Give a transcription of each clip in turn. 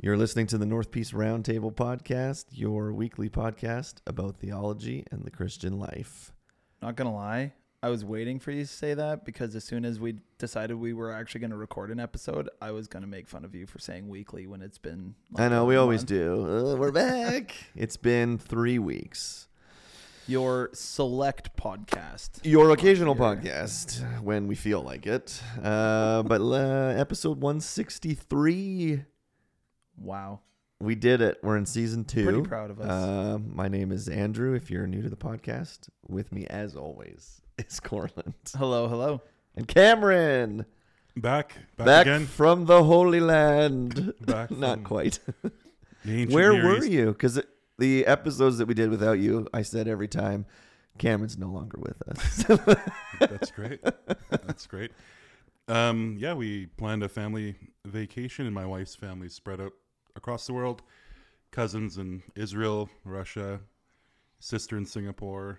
You're listening to the North Peace Roundtable podcast, your weekly podcast about theology and the Christian life. Not going to lie, I was waiting for you to say that because as soon as we decided we were actually going to record an episode, I was going to make fun of you for saying weekly when it's been I know, we always do. We're back. It's been 3 weeks. Your select podcast. Your occasional podcast when we feel like it. But episode 163. Wow. We did it. We're in season 2. Pretty proud of us. My name is Andrew. If you're new to the podcast, with me as always is Corland. Hello. And Cameron. Back again from the Holy Land. Back Not quite. Where were you? Because the episodes that we did without you, I said every time, Cameron's no longer with us. That's great. That's great. We planned a family vacation, and my wife's family spread out across the world. Cousins in Israel, Russia, sister in Singapore.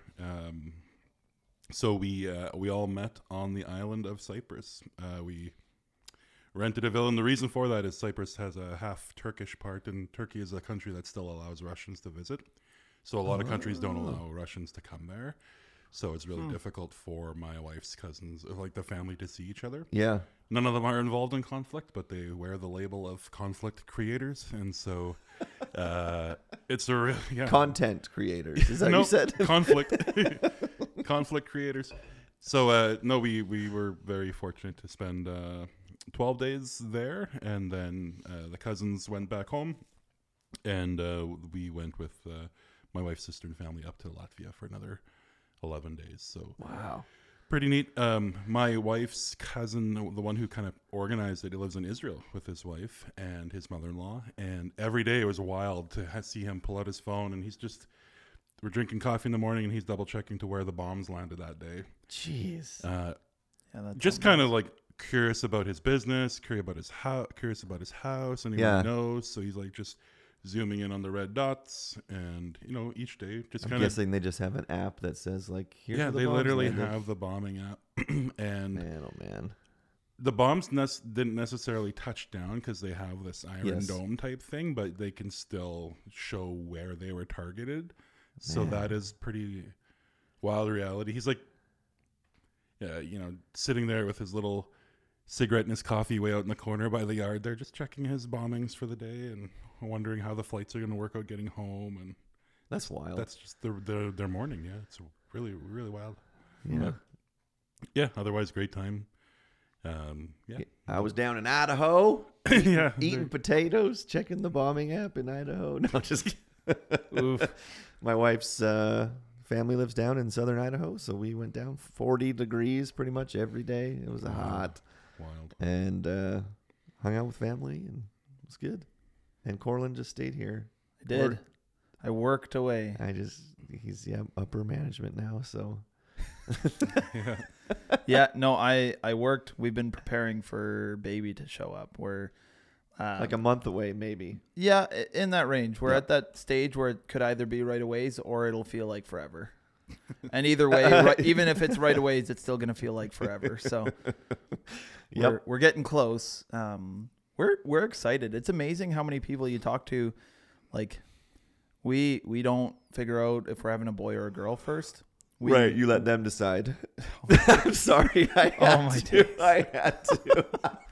So we all met on the island of Cyprus. We rented a villa, and the reason for that is Cyprus has a half Turkish part, and Turkey is a country that still allows Russians to visit. So a lot of countries don't allow Russians to come there. So it's really difficult for my wife's cousins, like the family, to see each other. Yeah. None of them are involved in conflict, but they wear the label of conflict creators. And so it's a real... Yeah. Content creators. Is that what you said? Conflict creators. So, we were very fortunate to spend 12 days there. And then the cousins went back home. And we went with my wife's sister and family up to Latvia for another 11 days. So wow, pretty neat. My wife's cousin, the one who kind of organized it, he lives in Israel with his wife and his mother-in-law, and every day it was wild to see him pull out his phone, and we're drinking coffee in the morning and he's double checking to where the bombs landed that day. Jeez. Just kind of like curious about his business, curious about his house, and he knows, so he's like just zooming in on the red dots, and each day just I'm guessing they just have an app that says like, here's the they bombs literally landed. have the bombing app. And man, the bombs didn't necessarily touch down because they have this Iron Dome type thing, but they can still show where they were targeted. So that is pretty wild reality. He's like, sitting there with his little cigarette and his coffee way out in the corner by the yard there, just checking his bombings for the day and wondering how the flights are going to work out getting home. And that's wild. That's just their morning. Yeah, it's really, really wild. Yeah. Otherwise, great time. I was down in Idaho eating potatoes, checking the bombing app in Idaho. No, just kidding. Oof. My wife's family lives down in southern Idaho, so we went down 40 degrees pretty much every day. It was hot. Wild. And hung out with family, and it was good. And Corland just stayed here. I did. I worked away. He's upper management now, so. I worked. We've been preparing for baby to show up. We're like a month away, maybe. Yeah, in that range. We're at that stage where it could either be right away or it'll feel like forever. And either way, even if it's right away, it's still going to feel like forever. So we're getting close. We're excited. It's amazing how many people you talk to. Like, we don't figure out if we're having a boy or a girl first. You let them decide. I'm sorry. I had to.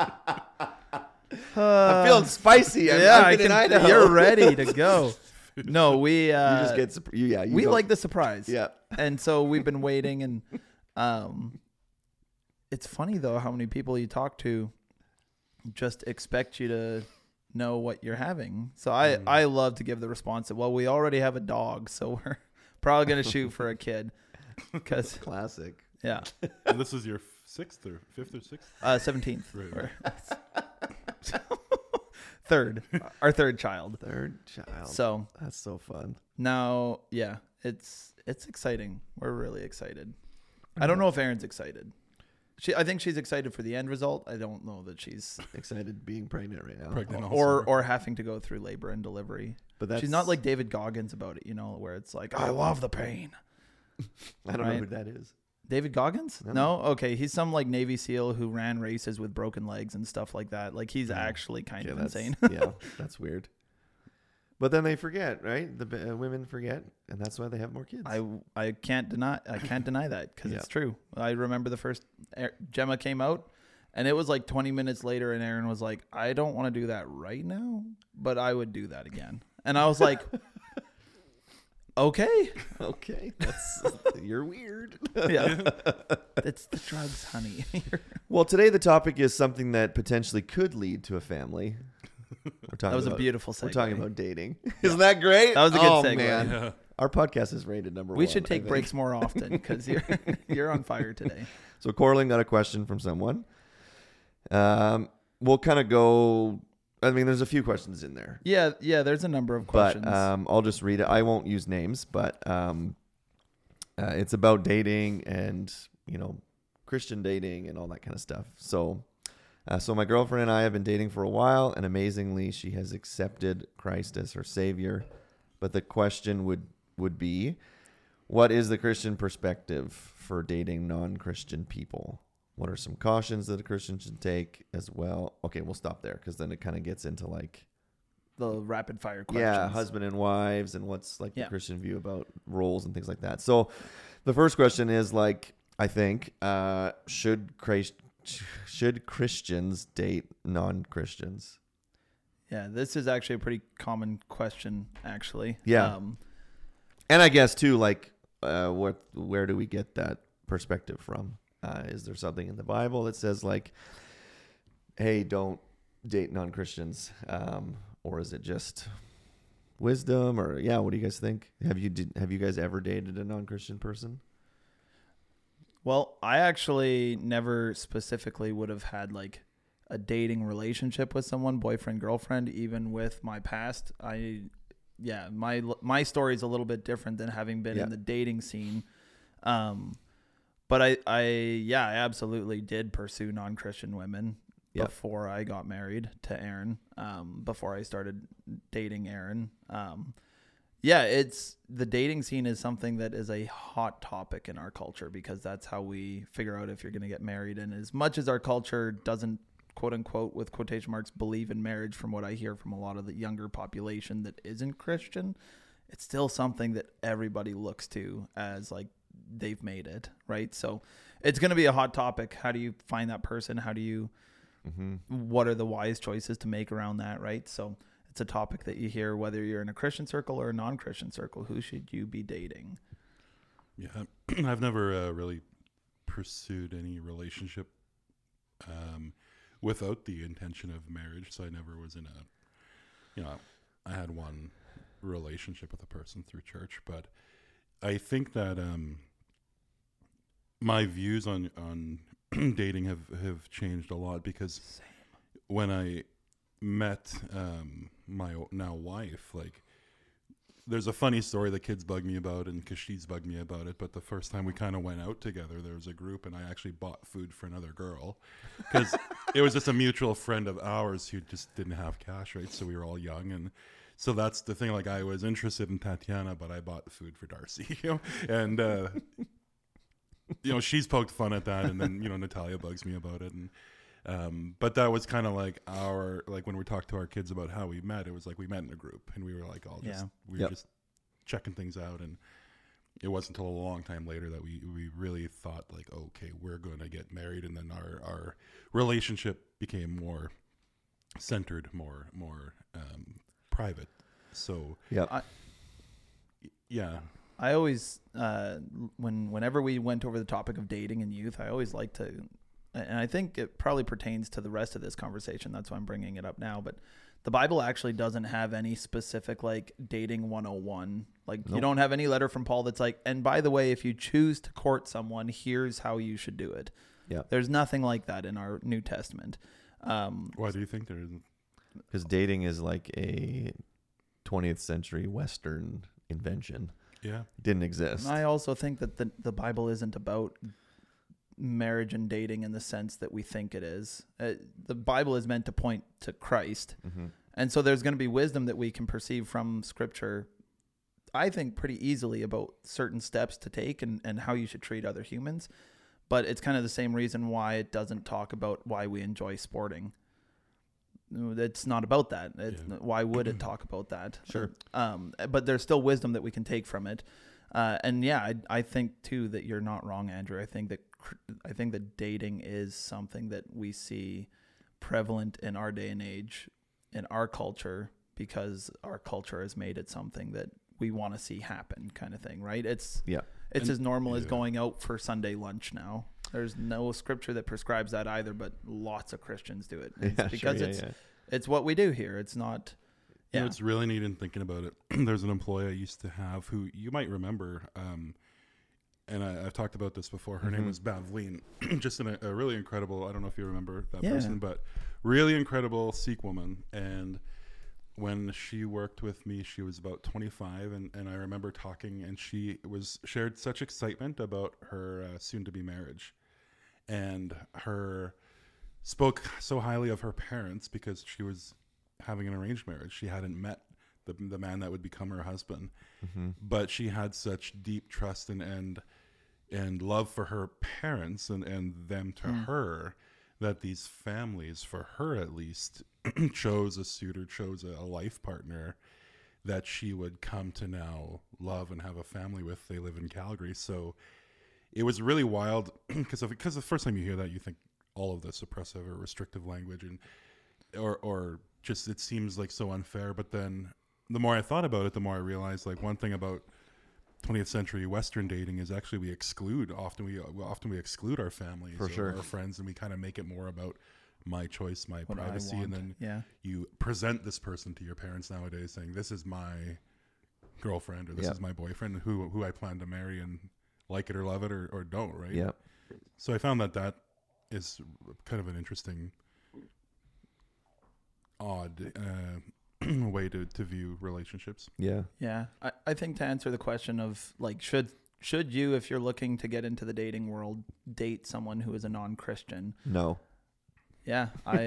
I'm feeling spicy. I've been in Idaho. You're ready to go. No, we. You just get. We like the surprise. Yeah. And so we've been waiting, and it's funny though how many people you talk to just expect you to know what you're having. So I love to give the response that, well, we already have a dog, so we're probably gonna shoot for a kid. Because classic. Yeah. And this is your 6th or 5th or 6th? 17th. Right. Third. Our third child. So that's so fun. Now, it's exciting. We're really excited. I don't know if Erin's excited. I think she's excited for the end result. I don't know that she's excited being pregnant right now. Pregnant or having to go through labor and delivery. But she's not like David Goggins about it, where it's like, I love the pain. I don't know who that is. David Goggins? No? Okay. He's some like Navy SEAL who ran races with broken legs and stuff like that. Like he's actually kind of insane. Yeah, that's weird. But then they forget, right? The women forget, and that's why they have more kids. I can't deny that because it's true. I remember the first Gemma came out, and it was like 20 minutes later, and Aaron was like, "I don't want to do that right now, but I would do that again." And I was like, "Okay, you're weird." Yeah, it's the drugs, honey. Well, today the topic is something that potentially could lead to a family. That was a beautiful segue. We're talking about dating. Isn't that great? That was a good segue. Man. Yeah. Our podcast is rated number 1. We should take breaks more often because you're on fire today. So Corlin got a question from someone. We'll kind of go. I mean, there's a few questions in there. Yeah. There's a number of questions. But I'll just read it. I won't use names, but it's about dating and Christian dating and all that kind of stuff. So my girlfriend and I have been dating for a while, and amazingly, she has accepted Christ as her Savior. But the question would be, what is the Christian perspective for dating non-Christian people? What are some cautions that a Christian should take as well? Okay, we'll stop there because then it kind of gets into like the rapid fire questions. Yeah, husband and wives, and what's like the Christian view about roles and things like that. So the first question is like, I think, should Christians date non-Christians? Yeah, this is actually a pretty common question, actually. Yeah. And I guess too, like, where do we get that perspective from? Is there something in the Bible that says like, hey, don't date non-Christians? Or is it just wisdom? Or what do you guys think? Have you guys ever dated a non-Christian person? Well, I actually never specifically would have had like a dating relationship with someone, boyfriend, girlfriend, even with my past. My story is a little bit different than having been in the dating scene. But I absolutely did pursue non-Christian women before I got married to Aaron, before I started dating Aaron. It's the dating scene is something that is a hot topic in our culture because that's how we figure out if you're going to get married. And as much as our culture doesn't, quote unquote, with quotation marks, believe in marriage, from what I hear from a lot of the younger population that isn't Christian, it's still something that everybody looks to as like they've made it, right? So it's going to be a hot topic. How do you find that person? How do you, what are the wise choices to make around that, right? So it's a topic that you hear whether you're in a Christian circle or a non-Christian circle. Who should you be dating? Yeah, I've never really pursued any relationship without the intention of marriage. So I never was in I had one relationship with a person through church, but I think that my views on dating have changed a lot because when I met my now wife, like there's a funny story the kids bug me about, and because she's bugged me about it, but the first time we kind of went out together, there was a group and I actually bought food for another girl because it was just a mutual friend of ours who just didn't have cash, right? So we were all young, and so that's the thing, like I was interested in Tatiana, but I bought food for Darcy, and she's poked fun at that, and then Natalia bugs me about it, and but that was kind of like when we talked to our kids about how we met, it was like we met in a group and we were like all just we were just checking things out, and it wasn't until a long time later that we really thought like, okay, we're going to get married, and then our relationship became more centered, more private. So I always whenever we went over the topic of dating in youth, I always like to, and I think it probably pertains to the rest of this conversation, that's why I'm bringing it up now, but the Bible actually doesn't have any specific like dating 101. Like you don't have any letter from Paul that's like, and by the way, if you choose to court someone, here's how you should do it. Yeah. There's nothing like that in our New Testament. Why do you think there isn't? Because dating is like a 20th century Western invention. Yeah. It didn't exist. I also think that the Bible isn't about marriage and dating in the sense that we think it is. The Bible is meant to point to Christ. Mm-hmm. And so there's going to be wisdom that we can perceive from Scripture I think, pretty easily about certain steps to take and how you should treat other humans. But it's kind of the same reason why it doesn't talk about why we enjoy sporting. It's not about that. Why would it talk about that? Sure. But there's still wisdom that we can take from it. And yeah, I think too that you're not wrong, Andrew. I think that dating is something that we see prevalent in our day and age, in our culture, because our culture has made it something that we want to see happen, kind of thing, right? It's as normal as going out for Sunday lunch now. There's no scripture that prescribes that either, but lots of Christians do it. It's because it's what we do here. It's not. You know, it's really neat in thinking about it. There's an employee I used to have who you might remember, and I've talked about this before. Her name was Bavleen, just a really incredible, I don't know if you remember that person, but really incredible Sikh woman. And when she worked with me, she was about 25, and I remember talking, and she shared such excitement about her soon-to-be marriage, and spoke so highly of her parents because she was having an arranged marriage. She hadn't met the man that would become her husband, but she had such deep trust and love for her parents and them to her, that these families, for her at least, chose a suitor, chose a life partner that she would come to now love and have a family with. They live in Calgary. So it was really wild because the first time you hear that, you think all of this oppressive or restrictive language or just, it seems like so unfair. But then the more I thought about it, the more I realized, like, one thing about 20th century Western dating is actually we often exclude our families or our friends, and we kind of make it more about my choice, my privacy, and then you present this person to your parents nowadays saying, this is my girlfriend or this is my boyfriend who I plan to marry, and like it or love it or don't, right? Yeah. So I found that is kind of an interesting, odd way to view relationships. Yeah. I think to answer the question of, like, should you, if you're looking to get into the dating world, date someone who is a non-Christian? No. Yeah,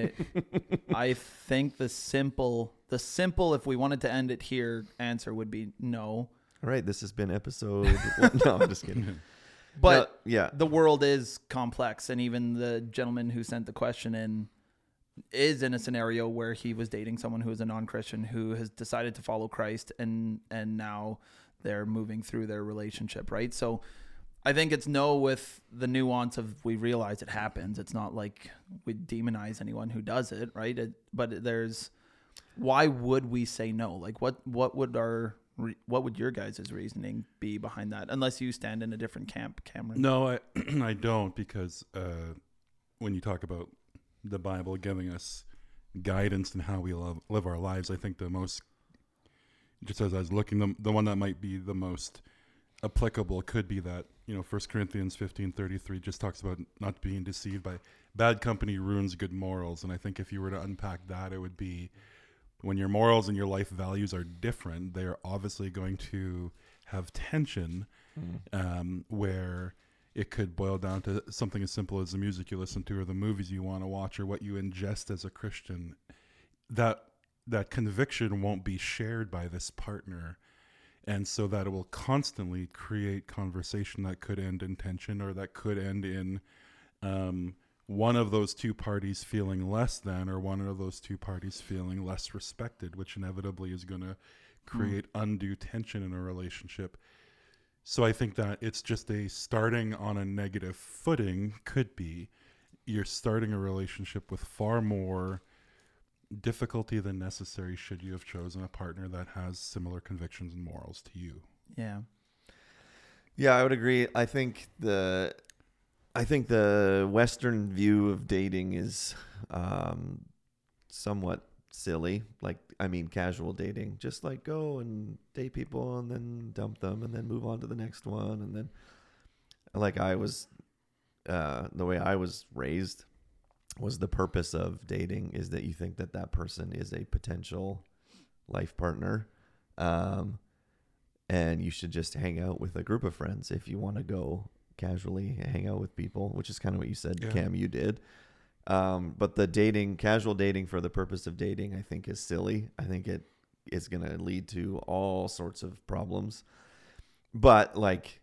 I think the simple, if we wanted to end it here, answer would be no. All right, this has been episode. No, I'm just kidding. But the world is complex, and even the gentleman who sent the question in is in a scenario where he was dating someone who is a non-Christian who has decided to follow Christ, and now they're moving through their relationship, right? So I think it's no with the nuance of, we realize it happens. It's not like we demonize anyone who does it, right? But there's, why would we say no? Like, what would your guys' reasoning be behind that? Unless you stand in a different camp, Cameron. No, I don't, because when you talk about the Bible giving us guidance in how we live our lives, I think the most, just as I was looking, the one that might be the most applicable could be that, 1 Corinthians 15:33 just talks about not being deceived by bad company ruins good morals. And I think if you were to unpack that, it would be, when your morals and your life values are different, they are obviously going to have tension, where it could boil down to something as simple as the music you listen to or the movies you want to watch or what you ingest as a Christian. That conviction won't be shared by this partner. And so that it will constantly create conversation that could end in tension, or that could end in one of those two parties feeling less than, or one of those two parties feeling less respected, which inevitably is going to create undue tension in a relationship. So I think that it's just starting on a negative footing could be, you're starting a relationship with far more difficulty than necessary should you have chosen a partner that has similar convictions and morals to you. Yeah, I would agree. I think the Western view of dating is somewhat silly. Like, I mean, casual dating, just like go and date people and then dump them and then move on to the next one. And then, like, the way I was raised was, the purpose of dating is that you think that person is a potential life partner. And you should just hang out with a group of friends if you want to go casually hang out with people, which is kind of what you said, Cam, you did. But the casual dating for the purpose of dating, I think is silly. I think it is going to lead to all sorts of problems. But like,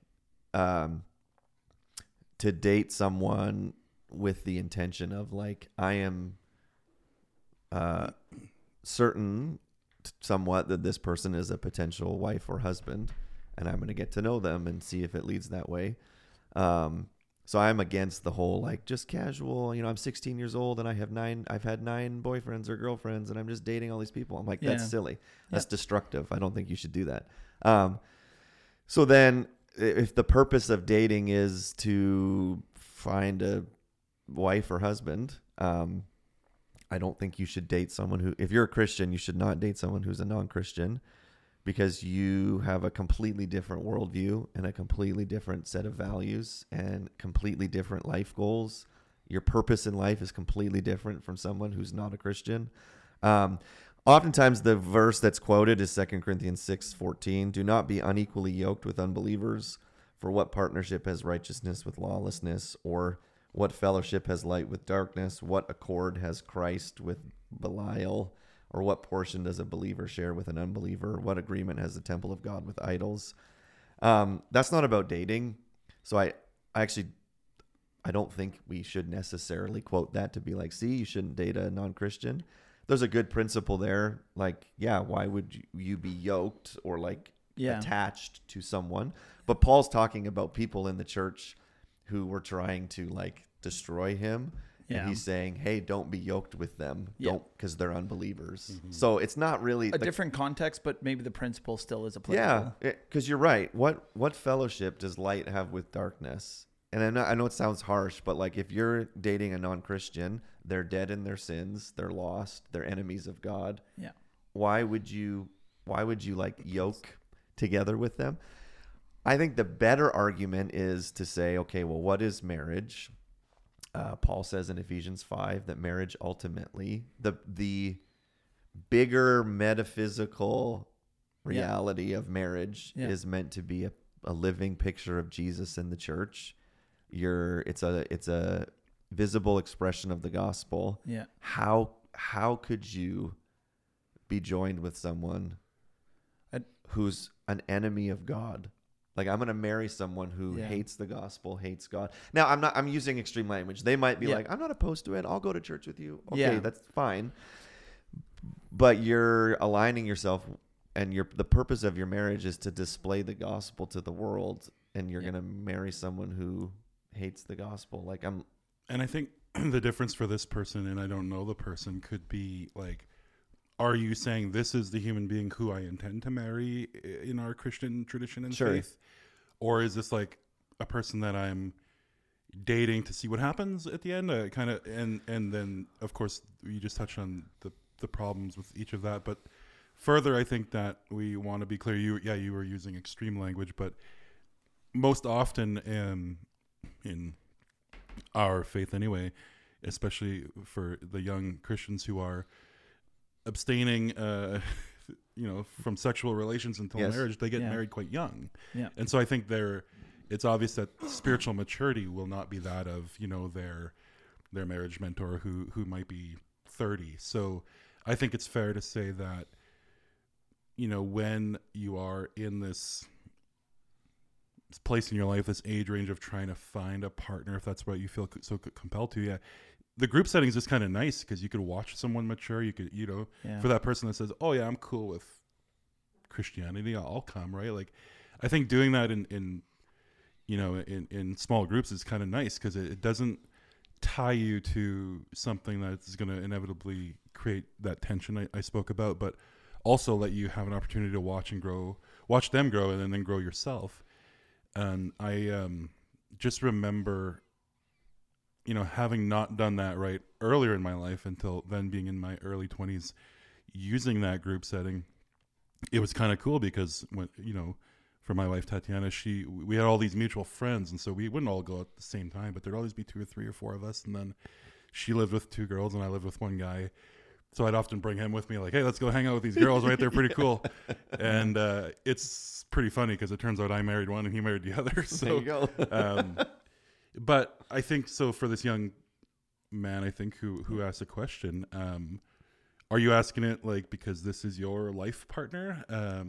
to date someone with the intention of like, I am certain somewhat that this person is a potential wife or husband, and I'm going to get to know them and see if it leads that way. So I'm against the whole like just casual, I'm 16 years old and I've had 9 boyfriends or girlfriends and I'm just dating all these people. I'm like, that's silly. That's destructive. I don't think you should do that. So then if the purpose of dating is to find a wife or husband, I don't think you should date someone who, if you're a Christian, you should not date someone who's a non-Christian, because you have a completely different worldview and a completely different set of values and completely different life goals. Your purpose in life is completely different from someone who's not a Christian. Oftentimes the verse that's quoted is 2 Corinthians 6:14. Do not be unequally yoked with unbelievers, for what partnership has righteousness with lawlessness, or what fellowship has light with darkness? What accord has Christ with Belial? Or what portion does a believer share with an unbeliever? What agreement has the temple of God with idols? That's not about dating. So I don't think we should necessarily quote that to be like, see, you shouldn't date a non-Christian. There's a good principle there. Like, yeah, why would you be yoked or like attached to someone? But Paul's talking about people in the church who were trying to like destroy him. And he's saying, hey, don't be yoked with them. Don't, because they're unbelievers. Mm-hmm. So it's not really a different context, but maybe the principle still is applicable. Yeah, because you're right. What fellowship does light have with darkness? And I know it sounds harsh, but like if you're dating a non-Christian, they're dead in their sins, they're lost, they're enemies of God. Yeah. Why would you like yoke together with them? I think the better argument is to say, okay, well, what is marriage? Paul says in Ephesians 5 that marriage ultimately, the bigger metaphysical reality of marriage is meant to be a living picture of Jesus in the church. It's a visible expression of the gospel. Yeah. How could you be joined with someone who's an enemy of God? Like, I'm going to marry someone who hates the gospel, hates God. Now, I'm using extreme language. They might be like, I'm not opposed to it. I'll go to church with you. Okay, that's fine. But you're aligning yourself, and the purpose of your marriage is to display the gospel to the world, and you're going to marry someone who hates the gospel. And I think the difference for this person, and I don't know the person, could be like, are you saying this is the human being who I intend to marry in our Christian tradition and faith? Or is this like a person that I'm dating to see what happens at the end? And then, of course, you just touched on the problems with each of that. But further, I think that we want to be clear. You were using extreme language, but most often in our faith anyway, especially for the young Christians who are abstaining from sexual relations until marriage, they get married quite young. And so I think it's obvious that spiritual maturity will not be that of their marriage mentor who might be 30. So I think it's fair to say that when you are in this place in your life, this age range of trying to find a partner, if that's what you feel so compelled to, the group setting is just kind of nice because you could watch someone mature. You could, for that person that says, oh yeah, I'm cool with Christianity, I'll come, right? Like, I think doing that in small groups is kind of nice because it doesn't tie you to something that's going to inevitably create that tension I spoke about, but also let you have an opportunity to watch them grow and then grow yourself. And I just remember having not done that right earlier in my life until then being in my early 20s, using that group setting, it was kind of cool because when, for my wife, Tatiana, we had all these mutual friends. And so we wouldn't all go at the same time, but there'd always be 2 or 3 or 4 of us. And then she lived with 2 girls and I lived with 1 guy. So I'd often bring him with me like, hey, let's go hang out with these girls, right? They're pretty cool. And it's pretty funny because it turns out I married one and he married the other. So, there you go. But I think so for this young man, I think who asked the question, Are you asking it like because this is your life partner?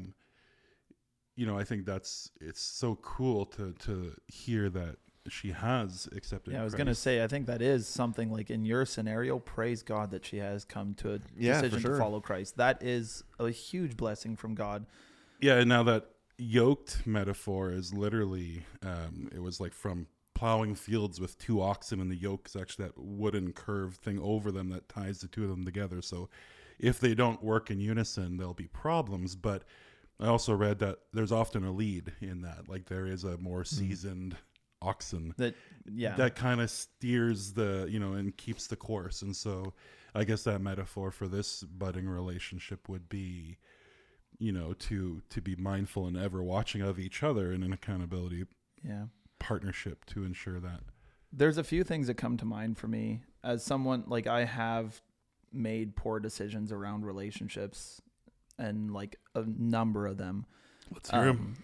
I think it's so cool to hear that she has accepted. Yeah, I was Christ. going to say, I think that is something like in your scenario, praise God that she has come to a decision to follow Christ. That is a huge blessing from God. Yeah, and now that yoked metaphor is literally, it was like from plowing fields with 2 oxen, and the yoke is actually that wooden curved thing over them that ties the 2 of them together. So if they don't work in unison, there'll be problems. But I also read that there's often a lead in that. Like there is a more seasoned oxen that kind of steers the, and keeps the course. And so I guess that metaphor for this budding relationship would be, to be mindful and ever watching of each other in an accountability partnership to ensure that. There's a few things that come to mind for me as someone like I have made poor decisions around relationships and like a number of them. Let's hear him.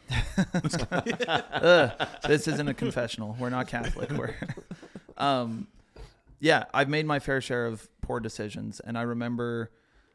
This isn't a confessional. We're not Catholic. We're, I've made my fair share of poor decisions. And I remember,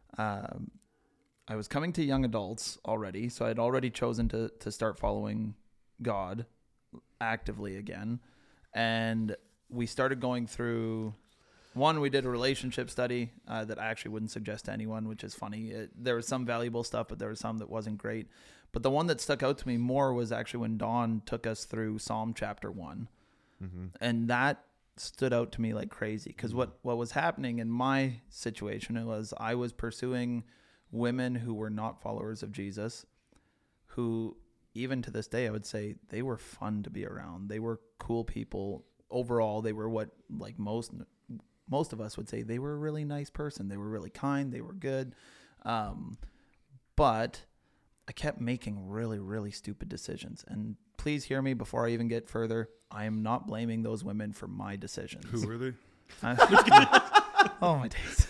I was coming to young adults already. So I'd already chosen to start following God actively again. And we started going through we did a relationship study that I actually wouldn't suggest to anyone, which is funny. There was some valuable stuff, but there was some that wasn't great. But the one that stuck out to me more was actually when Dawn took us through Psalm chapter 1. Mm-hmm. And that stood out to me like crazy because what was happening in my situation was I was pursuing women who were not followers of Jesus, who even to this day I would say they were fun to be around. They were cool people. Overall, they were what like most of us would say they were a really nice person. They were really kind. They were good. But I kept making really, really stupid decisions. And please hear me before I even get further. I am not blaming those women for my decisions. Who were they? Oh, my days.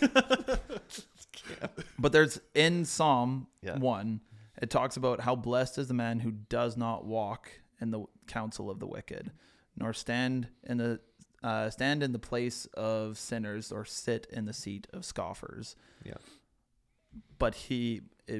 But there's in Psalm 1, it talks about how blessed is the man who does not walk in the counsel of the wicked, nor stand in the place of sinners or sit in the seat of scoffers. Yeah. But he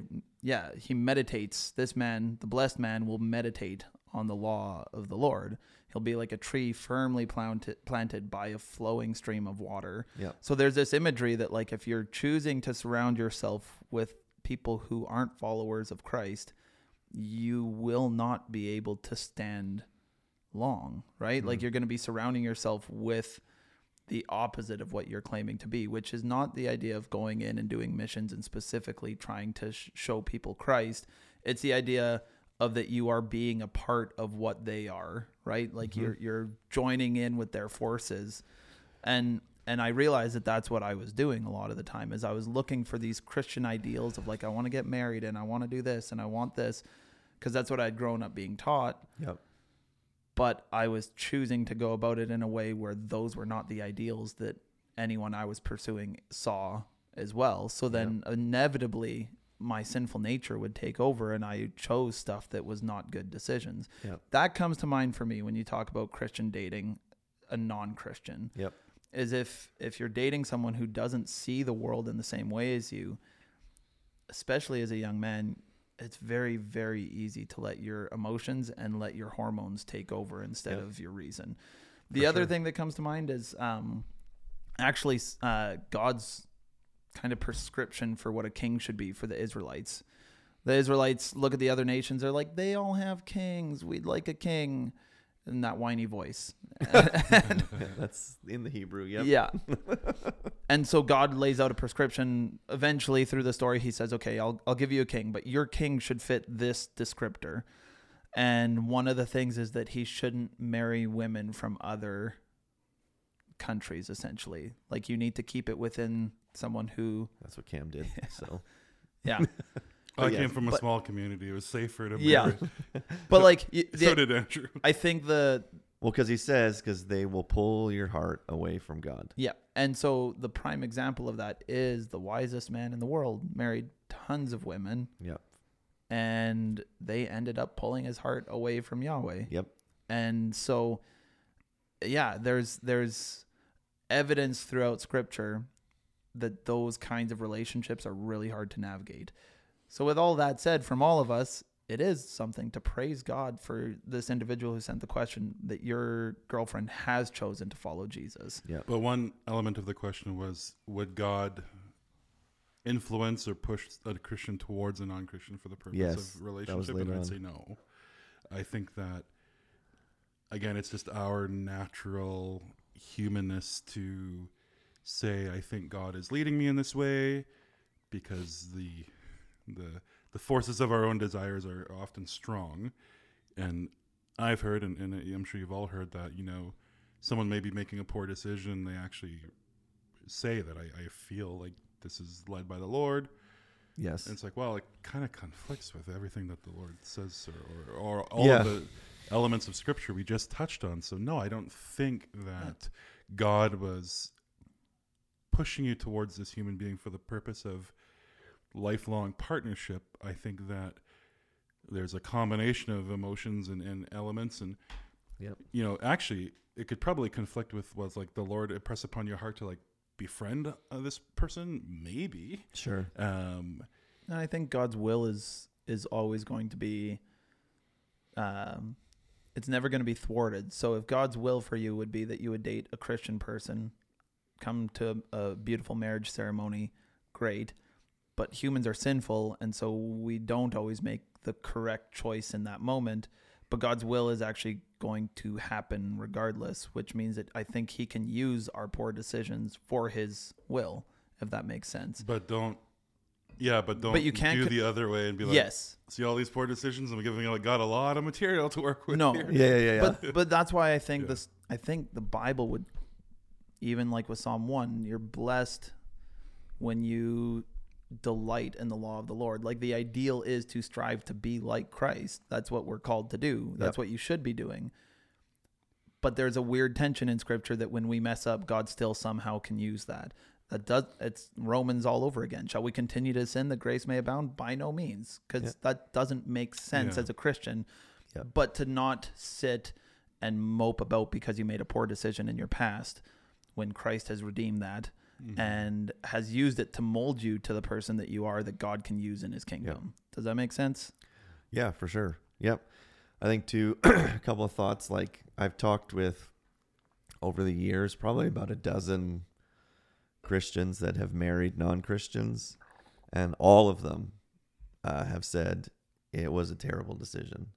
meditates. This man, the blessed man, will meditate on the law of the Lord. He'll be like a tree firmly planted by a flowing stream of water. Yeah. So there's this imagery that like if you're choosing to surround yourself with people who aren't followers of Christ, you will not be able to stand long, right? Like you're going to be surrounding yourself with the opposite of what you're claiming to be, which is not the idea of going in and doing missions and specifically trying to show people Christ. It's the idea of that you are being a part of what they are, right? Like you're joining in with their forces. And I realized that that's what I was doing a lot of the time is I was looking for these Christian ideals of like, I want to get married and I want to do this and I want this because that's what I'd grown up being taught. Yep. But I was choosing to go about it in a way where those were not the ideals that anyone I was pursuing saw as well. So then inevitably my sinful nature would take over and I chose stuff that was not good decisions. Yep. That comes to mind for me when you talk about Christian dating a non-Christian. Yep. Is if you're dating someone who doesn't see the world in the same way as you, especially as a young man, it's very, very easy to let your emotions and let your hormones take over instead of your reason. The other thing that comes to mind is actually God's kind of prescription for what a king should be for the Israelites. The Israelites look at the other nations. They're like, they all have kings. We'd like a king. In that whiny voice. That's in the Hebrew. Yep. Yeah. And so God lays out a prescription. Eventually through the story, he says, okay, I'll give you a king, but your king should fit this descriptor. And one of the things is that he shouldn't marry women from other countries, essentially. Like you need to keep it within someone who... That's what Cam did. So yeah. I came from a small community. It was safer to marry. Yeah. But like... so did Andrew. I think because he says, because they will pull your heart away from God. Yeah. And so the prime example of that is the wisest man in the world married tons of women. Yep. And they ended up pulling his heart away from Yahweh. Yep. And so, yeah, there's evidence throughout Scripture that those kinds of relationships are really hard to navigate. So with all that said, from all of us, it is something to praise God for this individual who sent the question, that your girlfriend has chosen to follow Jesus. Yeah. But one element of the question was, would God influence or push a Christian towards a non-Christian for the purpose Yes, of relationship? And I'd say no. I think that, again, it's just our natural humanness to say, I think God is leading me in this way, because the forces of our own desires are often strong. And I've heard, and I'm sure you've all heard that, someone may be making a poor decision. They actually say that I feel like this is led by the Lord. Yes. And it's like, well, it kind of conflicts with everything that the Lord says, or all of the elements of Scripture we just touched on. So no, I don't think that God was pushing you towards this human being for the purpose of lifelong partnership. I think that there's a combination of emotions and elements, and actually it could probably conflict with what's like the Lord impress upon your heart to like befriend this person, maybe. Sure. And I think God's will is always going to be, it's never going to be thwarted. So if God's will for you would be that you would date a Christian person, come to a beautiful marriage ceremony, great. But humans are sinful, and so we don't always make the correct choice in that moment. But God's will is actually going to happen regardless, which means that I think he can use our poor decisions for his will, if that makes sense. But don't you can't do the other way and be like, yes, see all these poor decisions, I'm giving God a lot of material to work with. No. here. Yeah. But that's why I think I think the Bible would, even like with Psalm 1, you're blessed when you delight in the law of the Lord. Like the ideal is to strive to be like Christ. That's what we're called to do. That's what you should be doing. But there's a weird tension in Scripture that when we mess up, God still somehow can use that. It's Romans all over again. Shall we continue to sin that grace may abound? By no means, because that doesn't make sense as a Christian. Yeah. But to not sit and mope about because you made a poor decision in your past, when Christ has redeemed that and has used it to mold you to the person that you are, that God can use in his kingdom. Does that make sense? Yeah, for sure. Yep. I think too, a couple of thoughts, like I've talked with over the years, probably about a dozen Christians that have married non-Christians, and all of them have said it was a terrible decision.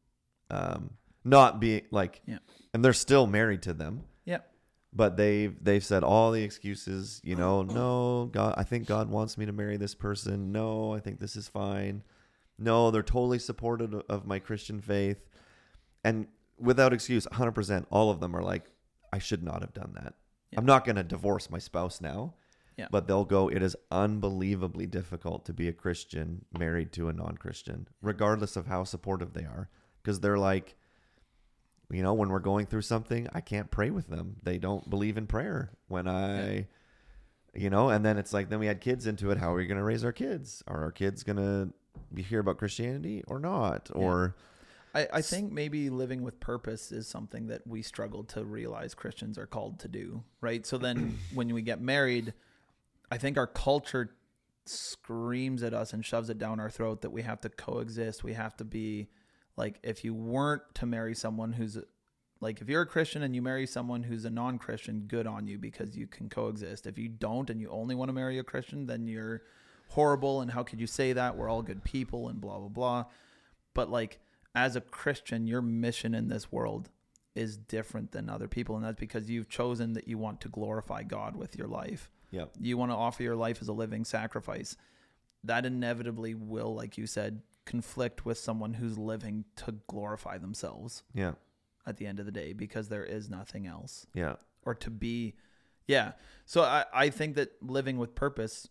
Not being like, and they're still married to them. Yeah. But they've said all the excuses, no, God, I think God wants me to marry this person. No, I think this is fine. No, they're totally supportive of my Christian faith. And without excuse, 100%, all of them are like, I should not have done that. Yeah. I'm not going to divorce my spouse now. Yeah. But they'll go, it is unbelievably difficult to be a Christian married to a non-Christian, regardless of how supportive they are. Because they're like, when we're going through something, I can't pray with them. They don't believe in prayer. When and then it's like, then we add kids into it. How are we going to raise our kids? Are our kids going to hear about Christianity or not? Or I think maybe living with purpose is something that we struggle to realize Christians are called to do, right? So then when we get married, I think our culture screams at us and shoves it down our throat that we have to coexist. We have to be like, if you weren't to marry someone who's like, if you're a Christian and you marry someone who's a non-Christian, good on you, because you can coexist. If you don't and you only want to marry a Christian, then you're horrible. And how could you say that? We're all good people and blah, blah, blah. But like, as a Christian, your mission in this world is different than other people. And that's because you've chosen that you want to glorify God with your life. Yep. You want to offer your life as a living sacrifice. That inevitably will, like you said, conflict with someone who's living to glorify themselves. Yeah. At the end of the day, because there is nothing else. Yeah. Or to be, yeah. So I think that living with purpose,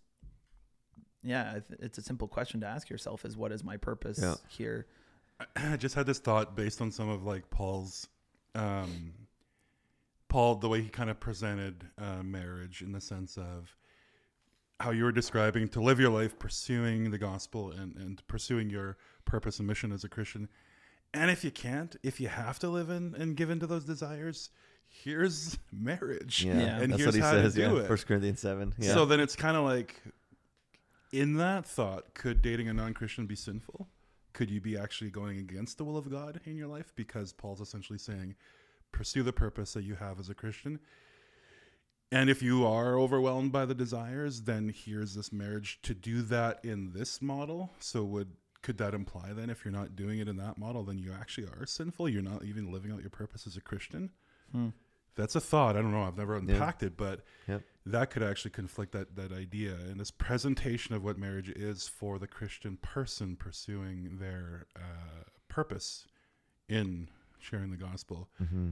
it's a simple question to ask yourself: is what is my purpose here? I just had this thought based on some of like Paul's, the way he kind of presented marriage, in the sense of how you were describing to live your life pursuing the gospel and pursuing your purpose and mission as a Christian. And if you can't, if you have to live in and give into those desires, here's marriage. Yeah. And that's here's what he how says. to do Yeah, it. 1 Corinthians 7. Yeah. So then it's kind of like, in that thought, could dating a non-Christian be sinful? Could you be actually going against the will of God in your life? Because Paul's essentially saying, pursue the purpose that you have as a Christian. And if you are overwhelmed by the desires, then here's this marriage to do that in this model. So could that imply then, if you're not doing it in that model, then you actually are sinful? You're not even living out your purpose as a Christian? That's a thought. I don't know. I've never unpacked it, but that could actually conflict that idea. And this presentation of what marriage is for the Christian person pursuing their purpose in sharing the gospel. Mm-hmm.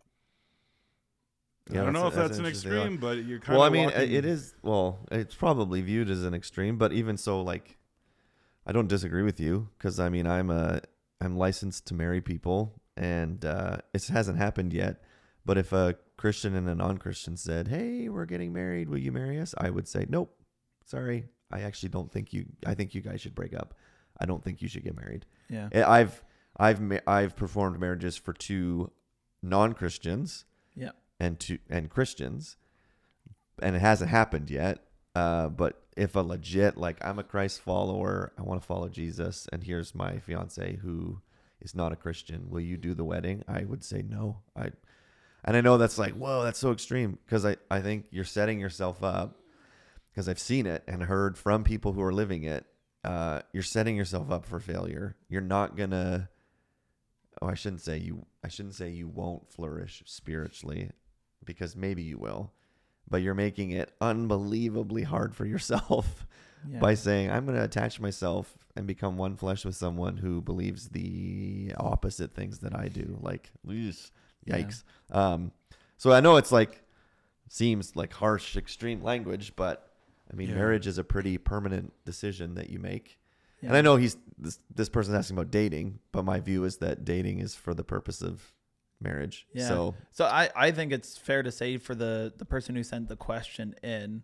I don't know if that's an extreme, but you're kind of. Well, I mean, it is. Well, it's probably viewed as an extreme, but even so, like, I don't disagree with you because I mean, I'm licensed to marry people, and it hasn't happened yet. But if a Christian and a non-Christian said, "Hey, we're getting married. Will you marry us?" I would say, "Nope, sorry. I actually don't think you. I think you guys should break up. I don't think you should get married." Yeah. I've performed marriages for 2 non-Christians. Yeah. And Christians, and it hasn't happened yet. But if a legit, like, I'm a Christ follower, I want to follow Jesus, and here's my fiance who is not a Christian, will you do the wedding? I would say no. And I know that's like, whoa, that's so extreme, because I think you're setting yourself up, because I've seen it and heard from people who are living it. You're setting yourself up for failure. You're not gonna. I shouldn't say you won't flourish spiritually, because maybe you will, but you're making it unbelievably hard for yourself by saying, I'm going to attach myself and become one flesh with someone who believes the opposite things that I do. Like, yikes. Yeah. So I know it's like, seems like harsh, extreme language, but I mean, marriage is a pretty permanent decision that you make. Yeah. And I know this person's asking about dating, but my view is that dating is for the purpose of marriage. Yeah. So I think it's fair to say for the person who sent the question in,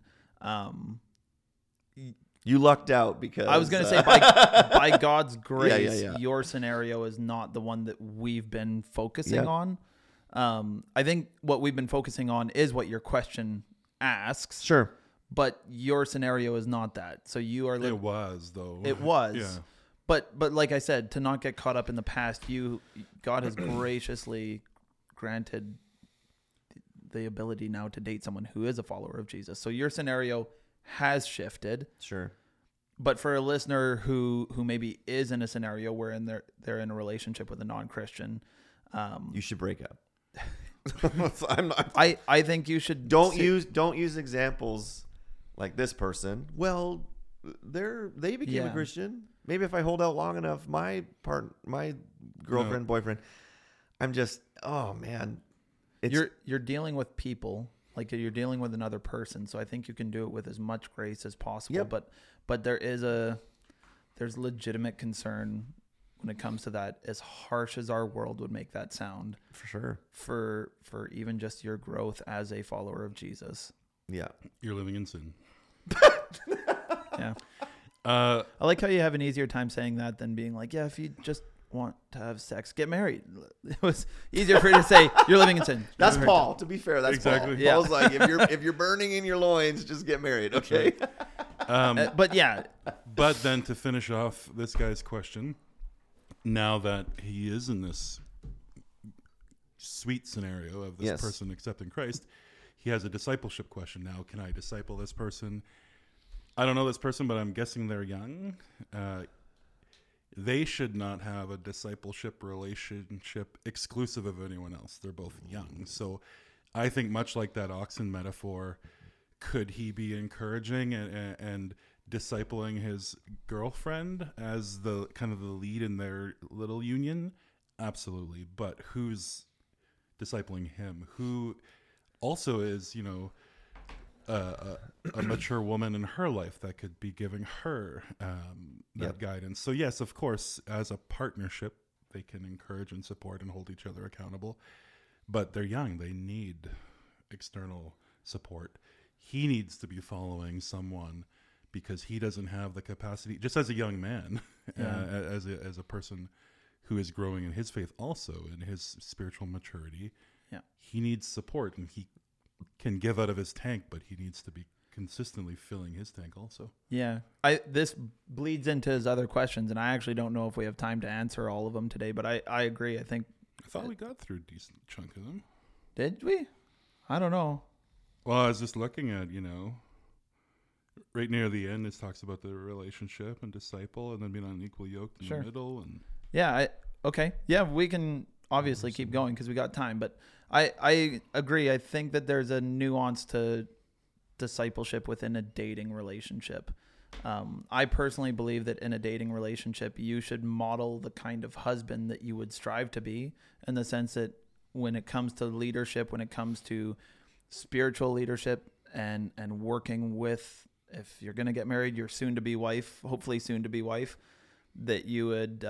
you lucked out because I was going to say by God's grace, yeah. your scenario is not the one that we've been focusing on. I think what we've been focusing on is what your question asks. Sure. But your scenario is not that. So you are. It was though. It was. Yeah. But like I said, to not get caught up in the past, God has graciously granted the ability now to date someone who is a follower of Jesus. So your scenario has shifted. Sure. But for a listener who maybe is in a scenario where they're in a relationship with a non-Christian, you should break up. I think you should don't use examples like this person. Well, they became a Christian. Maybe if I hold out long enough, my girlfriend, boyfriend, I'm just, oh man, you're dealing with people, like you're dealing with another person. So I think you can do it with as much grace as possible. Yep. But there's legitimate concern when it comes to that, as harsh as our world would make that sound. For sure. For even just your growth as a follower of Jesus. Yeah. You're living in sin. Yeah. I like how you have an easier time saying that than being like, yeah, if you just want to have sex, get married. It was easier for you to say you're living in sin. That's Paul. To be fair, that's exactly. Paul. Yeah. Paul's like, if you're burning in your loins, just get married, okay? Right. But yeah. But then to finish off this guy's question, now that he is in this sweet scenario of this person accepting Christ, he has a discipleship question now. Can I disciple this person? I don't know this person, but I'm guessing they're young. They should not have a discipleship relationship exclusive of anyone else. They're both young. So I think much like that oxen metaphor, could he be encouraging and discipling his girlfriend as the kind of the lead in their little union? Absolutely. But who's discipling him? Who also is, a mature woman in her life that could be giving her that guidance. So yes, of course, as a partnership, they can encourage and support and hold each other accountable. But they're young; they need external support. He needs to be following someone because he doesn't have the capacity, just as a young man, as a person who is growing in his faith, also in his spiritual maturity. he needs support, and he can give out of his tank, but he needs to be consistently filling his tank also. Yeah. This bleeds into his other questions, and I actually don't know if we have time to answer all of them today, but I agree. I think. I thought we got through a decent chunk of them. Did we? I don't know. Well, I was just looking at, right near the end, it talks about the relationship and disciple, and then being on an equal yoke in the middle. And yeah. Okay. Yeah, we can obviously keep going because we got time, but I agree. I think that there's a nuance to discipleship within a dating relationship. I personally believe that in a dating relationship, you should model the kind of husband that you would strive to be, in the sense that when it comes to leadership, when it comes to spiritual leadership and working with, if you're going to get married, your soon to be wife, hopefully soon to be wife, that you would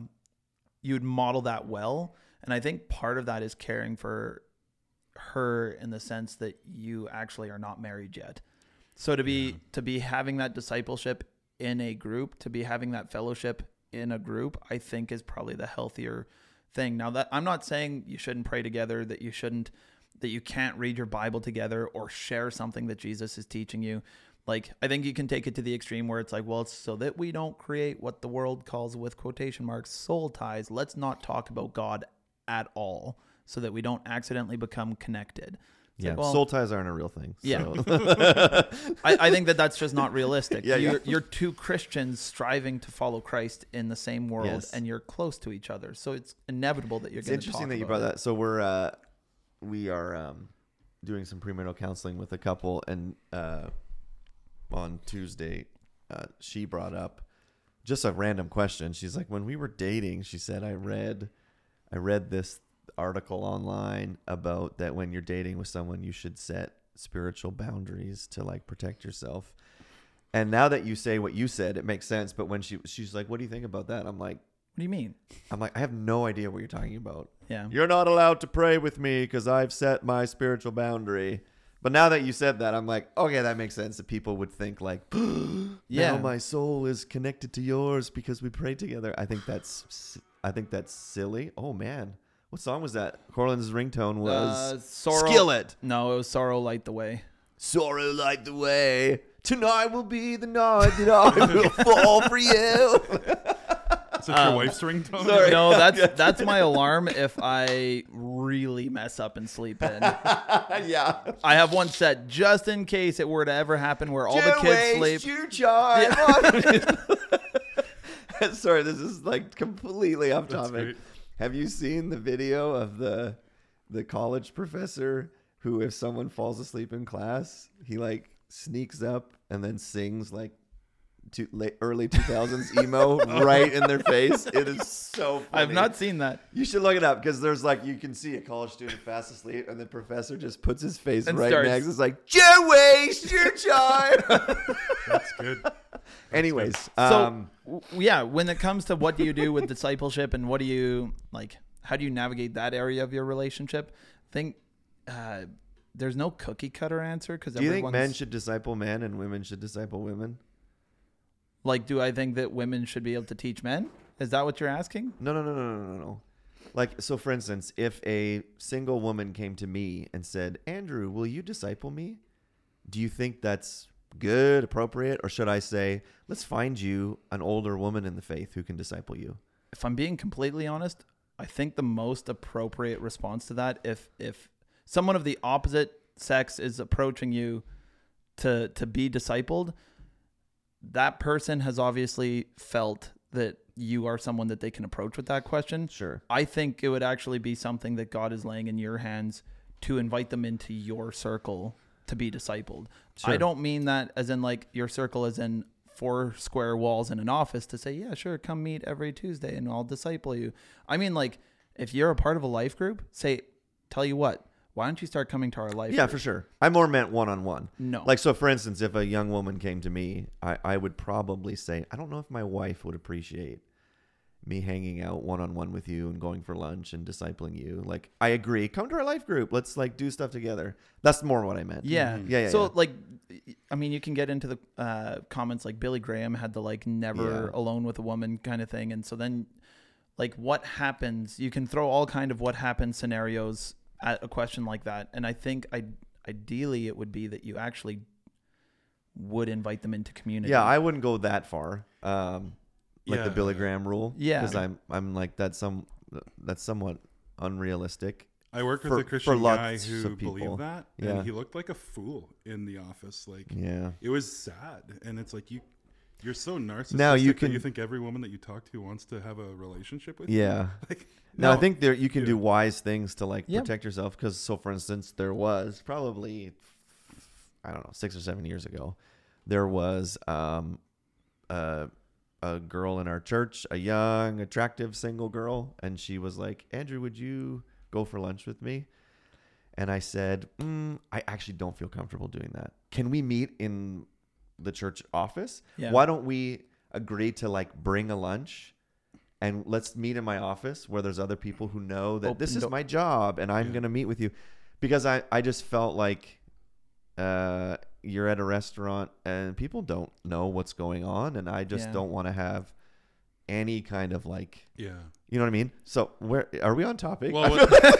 model that well. And I think part of that is caring for her in the sense that you actually are not married yet. So to be having that discipleship in a group, to be having that fellowship in a group, I think is probably the healthier thing. Now, that I'm not saying you shouldn't pray together, that you can't read your Bible together or share something that Jesus is teaching you. Like, I think you can take it to the extreme where it's like, well, it's so that we don't create what the world calls, with quotation marks, soul ties. Let's not talk about God at all, so that we don't accidentally become connected. It's like, well, soul ties aren't a real thing. So. Yeah. I think that's just not realistic. Yeah, you're two Christians striving to follow Christ in the same world, yes. and you're close to each other. So it's inevitable that you're going to talk about it. It's interesting that you brought that. So we are doing some premarital counseling with a couple, and on Tuesday, she brought up just a random question. She's like, when we were dating, she said, I read this article online about that when you're dating with someone, you should set spiritual boundaries to like protect yourself. And now that you say what you said, it makes sense. But when she's like, what do you think about that? I'm like, what do you mean? I'm like, I have no idea what you're talking about. Yeah. You're not allowed to pray with me because I've set my spiritual boundary. But now that you said that, I'm like, okay, that makes sense. That people would think like, now my soul is connected to yours because we prayed together. I think that's silly. Oh man, what song was that? Corlin's ringtone was Sorrow. Skillet. No, it was Sorrow Light the Way. Sorrow light the way. Tonight will be the night that I will fall for you. Is it your wife's ringtone? Sorry. No, that's my alarm if I really mess up and sleep in. Yeah. I have one set just in case it were to ever happen where all the kids sleep. Your chime. Sorry, this is like completely off topic. Have you seen the video of the college professor who, if someone falls asleep in class, he like sneaks up and then sings like early 2000s emo right in their face? It is so funny. I've not seen that. You should look it up, because there's like, you can see a college student fast asleep and the professor just puts his face and right starts, next. It's like, you waste your time. That's good. Anyways, so yeah, when it comes to what do you do with discipleship and what do you like, how do you navigate that area of your relationship? I think there's no cookie cutter answer, because do you think men should disciple men and women should disciple women? Like, do I think that women should be able to teach men? Is that what you're asking? No. Like, so for instance, if a single woman came to me and said, Andrew, will you disciple me? Do you think that's good, appropriate? Or should I say, let's find you an older woman in the faith who can disciple you? If I'm being completely honest, I think the most appropriate response to that, if someone of the opposite sex is approaching you to be discipled, that person has obviously felt that you are someone that they can approach with that question. Sure. I think it would actually be something that God is laying in your hands to invite them into your circle to be discipled. Sure. I don't mean that as in like your circle as in 4 square walls in an office to say, yeah, sure, come meet every Tuesday and I'll disciple you. I mean, like, if you're a part of a life group, tell you what, why don't you start coming to our life group? Yeah, for sure. I more meant one-on-one. No. Like, so for instance, if a young woman came to me, I would probably say, I don't know if my wife would appreciate me hanging out one-on-one with you and going for lunch and discipling you. Like, I agree. Come to our life group. Let's like do stuff together. That's more what I meant. Yeah. Yeah. So like, I mean, you can get into the comments like Billy Graham had the like never alone with a woman kind of thing. And so then like what happens, you can throw all kind of what happens scenarios at a question like that. And I think ideally it would be that you actually would invite them into community. Yeah, I wouldn't go that far. Like the Yeah. Billy Graham rule. Yeah. Because I'm like that's somewhat unrealistic. I worked with For- a Christian for guy lots who of people. believed that, Yeah. and he looked like a fool in the office. Like, Yeah. it was sad, and it's like you're so narcissistic Now you that can- you think every woman that you talk to wants to have a relationship with you. Yeah. Like, No, I no. think you can Yeah. do wise things to like Yep. protect yourself. Because so, for instance, there was probably, I don't know, 6 or 7 years ago, there was a girl in our church, a young, attractive single girl, and she was like, "Andrew, would you go for lunch with me?" And I said, "I actually don't feel comfortable doing that. Can we meet in the church office? Yeah. Why don't we agree to like bring a lunch?" And let's meet in my office where there's other people who know that this is Open my job and I'm Yeah. going to meet with you. Because I just felt like you're at a restaurant and people don't know what's going on. And I just Yeah. don't want to have any kind of like, Yeah. you know what I mean? So where are we on topic? Well,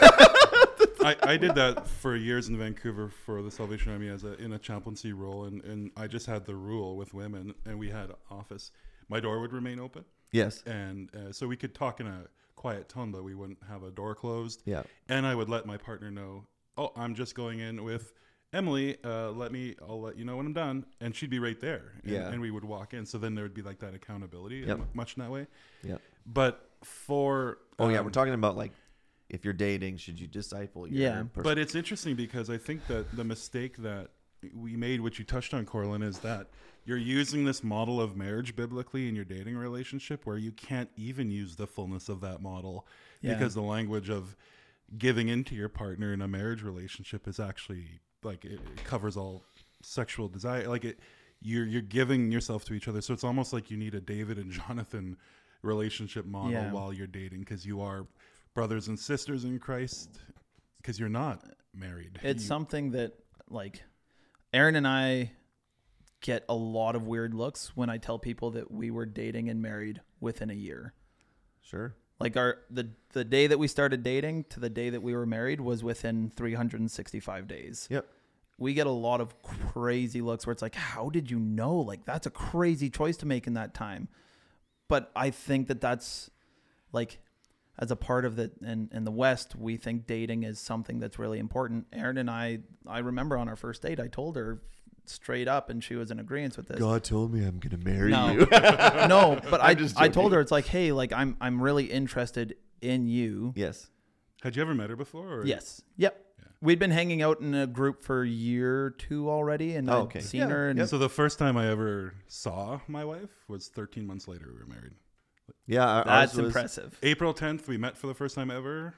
I did that for years in Vancouver for the Salvation Army in a chaplaincy role, and I just had the rule with women, and we had office. My door would remain open, Yes. and so we could talk in a quiet tone, but we wouldn't have a door closed. Yeah. And I would let my partner know, "Oh, I'm just going in with Emily. I'll let you know when I'm done," and she'd be right there. And, Yeah. and we would walk in. So then there would be like that accountability, Yep. much in that way. Yep. But for Oh yeah. We're talking about like, if you're dating, should you disciple your Yeah. person? But it's interesting because I think that the mistake that we made, which you touched on, Corlin, is that you're using this model of marriage biblically in your dating relationship where you can't even use the fullness of that model Yeah. because the language of giving into your partner in a marriage relationship is actually like it covers all sexual desire. Like you're giving yourself to each other. So it's almost like you need a David and Jonathan relationship model Yeah. while you're dating because you are brothers and sisters in Christ because you're not married. It's You- something that, like, Aaron and I get a lot of weird looks when I tell people that we were dating and married within a year. Sure. Like the day that we started dating to the day that we were married was within 365 days. Yep. We get a lot of crazy looks where it's like, how did you know? Like, that's a crazy choice to make in that time. But I think that that's like, as a part of in the West, we think dating is something that's really important. Aaron and I remember on our first date, I told her straight up, and she was in agreement with this. God told me I'm going to marry No. you. No, but I'm just I told joking. her, it's like, hey, like I'm really interested in you. Yes. Had you ever met her before? Or? Yes. Yep. Yeah. We'd been hanging out in a group for a year or two already, and Oh, I'd okay. seen Yeah, her. And yep. So the first time I ever saw my wife was 13 months later. We were married. Yeah. Ours that's was- impressive. April 10th, we met for the first time ever.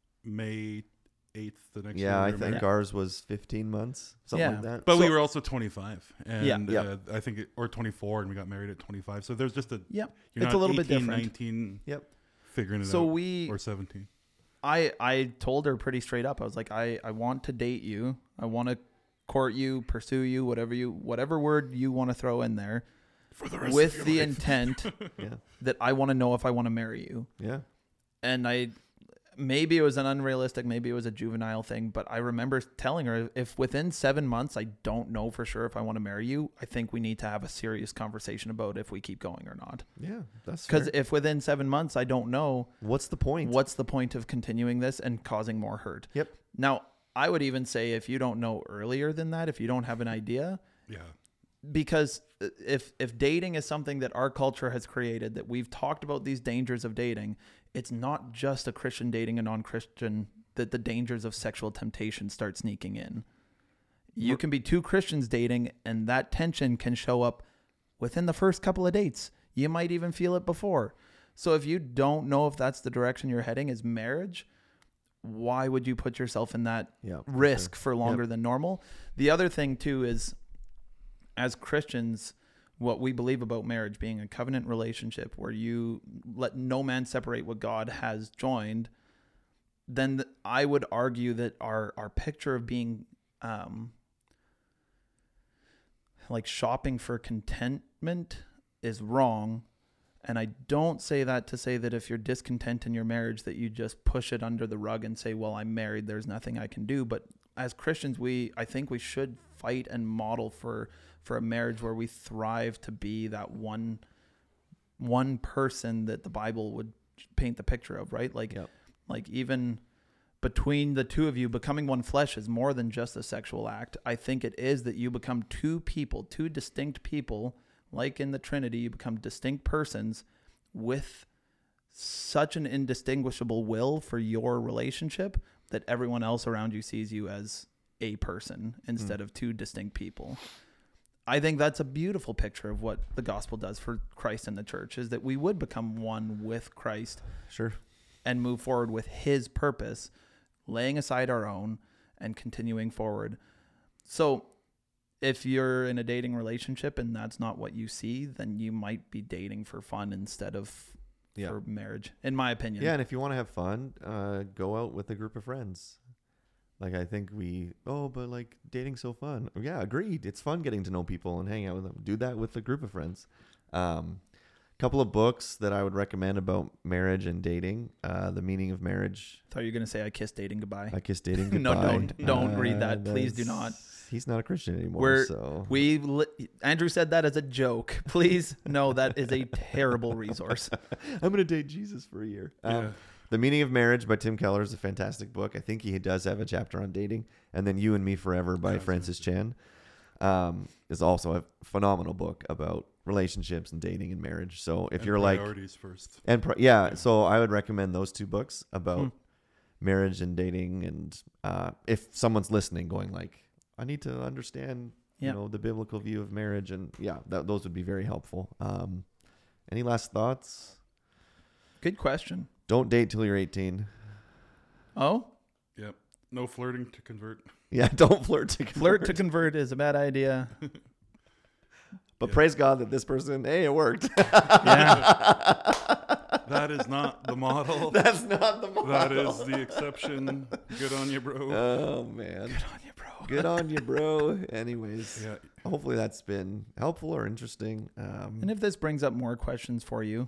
May 8th, the next year. Yeah, we I were think married. ours was 15 months, something Yeah. like that. But we So- were also 25, and Yeah. I think, or 24, and we got married at 25. So there's just a Yep. you're It's not a little bit 18, different. 19, Yep. figuring it So out, we, or 17. I told her pretty straight up. I was like, I want to date you. I want to court you, pursue you, whatever word you want to throw in there, For the rest with of the your life. intent Yeah. that I want to know if I want to marry you. Yeah. And maybe it was an unrealistic, maybe it was a juvenile thing, but I remember telling her, if within 7 months I don't know for sure if I want to marry you, I think we need to have a serious conversation about if we keep going or not. Yeah. That's Because fair. if within 7 months I don't know, What's the point? what's the point of continuing this and causing more hurt? Yep. Now, I would even say if you don't know earlier than that, if you don't have an idea, Yeah. because if dating is something that our culture has created, that we've talked about these dangers of dating, it's not just a Christian dating a non-Christian that the dangers of sexual temptation start sneaking in. You can be two Christians dating, and that tension can show up within the first couple of dates. You might even feel it before. So if you don't know if that's the direction you're heading is marriage, why would you put yourself in that Yeah. for risk sure. for longer than normal? The other thing too is, as Christians, what we believe about marriage being a covenant relationship where you let no man separate what God has joined, then I would argue that our picture of being like shopping for contentment is wrong. And I don't say that to say that if you're discontent in your marriage that you just push it under the rug and say, well, I'm married, there's nothing I can do. But as Christians, I think we should fight and model for a marriage where we thrive to be that one person that the Bible would paint the picture of, right? Like, like even between the two of you, becoming one flesh is more than just a sexual act. I think it is that you become two distinct people. Like in the Trinity, you become distinct persons with such an indistinguishable will for your relationship that everyone else around you sees you as a person instead of two distinct people. I think that's a beautiful picture of what the gospel does for Christ and the church, is that we would become one with Christ. Sure. And move forward with his purpose, laying aside our own and continuing forward. So if you're in a dating relationship and that's not what you see, then you might be dating for fun instead of for marriage, in my opinion. Yeah, and if you want to have fun, go out with a group of friends. Like, I think but like dating's so fun. Yeah, agreed. It's fun getting to know people and hang out with them. Do that with a group of friends. Couple of books that I would recommend about marriage and dating. The Meaning of Marriage. I thought you were going to say I Kissed Dating Goodbye. I Kissed Dating Goodbye. No, don't read that. Please do not. He's not a Christian anymore. Andrew said that as a joke. Please, no, that is a terrible resource. I'm going to date Jesus for a year. The Meaning of Marriage by Tim Keller is a fantastic book. I think he does have a chapter on dating. And then You and Me Forever by Francis Chan is also a phenomenal book about relationships and dating and marriage. So if you're like priorities first, so I would recommend those two books about marriage and dating. And if someone's listening, going like, I need to understand, the biblical view of marriage, and those would be very helpful. Any last thoughts? Good question. Don't date till you're 18. Oh? Yep. No flirting to convert. Yeah, don't flirt to convert. Flirt to convert is a bad idea. But praise God that this person, it worked. Yeah. That is not the model. That's not the model. That is the exception. Good on you, bro. Oh, man. Good on you, bro. Good on you, bro. Anyways, Yeah. hopefully that's been helpful or interesting. And if this brings up more questions for you,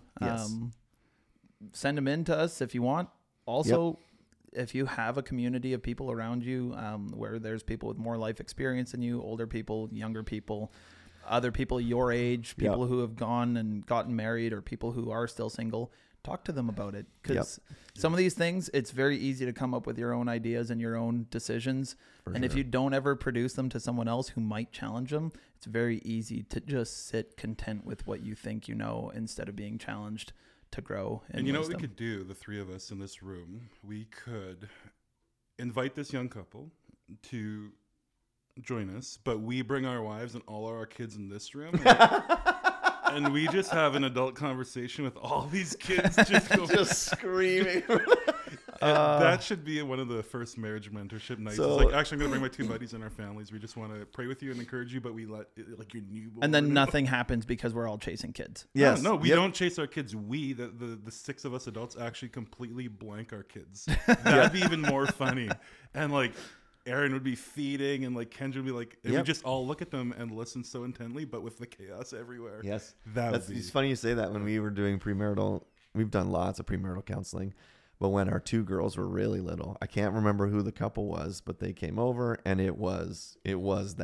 send them in to us if you want. Also, if you have a community of people around you where there's people with more life experience than you, older people, younger people, other people your age, people who have gone and gotten married, or people who are still single, talk to them about it. Because some of these things, it's very easy to come up with your own ideas and your own decisions. If you don't ever produce them to someone else who might challenge them, it's very easy to just sit content with what you think you know instead of being challenged to grow. And you know what we could do, the three of us in this room? We could invite this young couple to join us, but we bring our wives and all our kids in this room. And we just have an adult conversation with all these kids just screaming. That should be one of the first marriage mentorship nights. So, it's like, actually, I'm going to bring my two buddies and our families. We just want to pray with you and encourage you, but we let your newborn. And then nothing happens because we're all chasing kids. Yes. No, we don't chase our kids. We, the six of us adults, actually completely blank our kids. That'd be even more funny. And like, Aaron would be feeding, and like Kendra would be like, and we just all look at them and listen so intently, but with the chaos everywhere. Yes. It's funny you say that. When we were doing premarital, we've done lots of premarital counseling, but when our two girls were really little, I can't remember who the couple was, but they came over, and it was a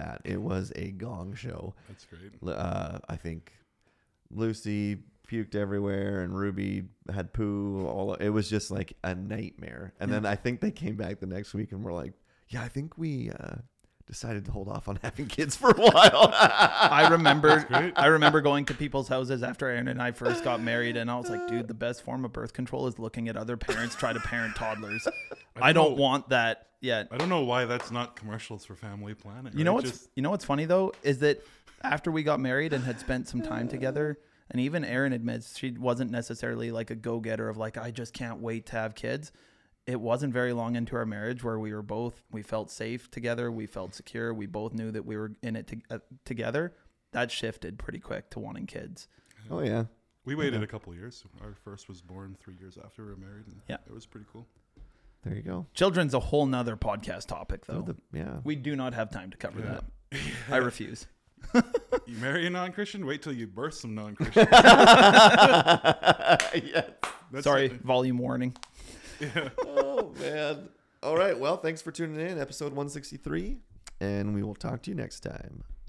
gong show. That's great. I think Lucy puked everywhere, and Ruby had poo. It was just like a nightmare. And then I think they came back the next week and were like, yeah, I think we decided to hold off on having kids for a while. I remember going to people's houses after Aaron and I first got married, and I was like, dude, the best form of birth control is looking at other parents try to parent toddlers. I don't want that yet. I don't know why that's not commercials for Family Planet. You know what's funny though is that after we got married and had spent some time together, and even Erin admits she wasn't necessarily like a go-getter of like, I just can't wait to have kids. It wasn't very long into our marriage where we felt safe together. We felt secure. We both knew that we were in it together. That shifted pretty quick to wanting kids. Oh, yeah. We waited a couple of years. Our first was born 3 years after we were married. And it was pretty cool. There you go. Children's a whole nother podcast topic, though. Yeah. We do not have time to cover that. I refuse. You marry a non-Christian, wait till you birth some non-Christian. Yes. Sorry, volume warning. Yeah. Oh, man. All right. Well, thanks for tuning in. Episode 163. And we will talk to you next time.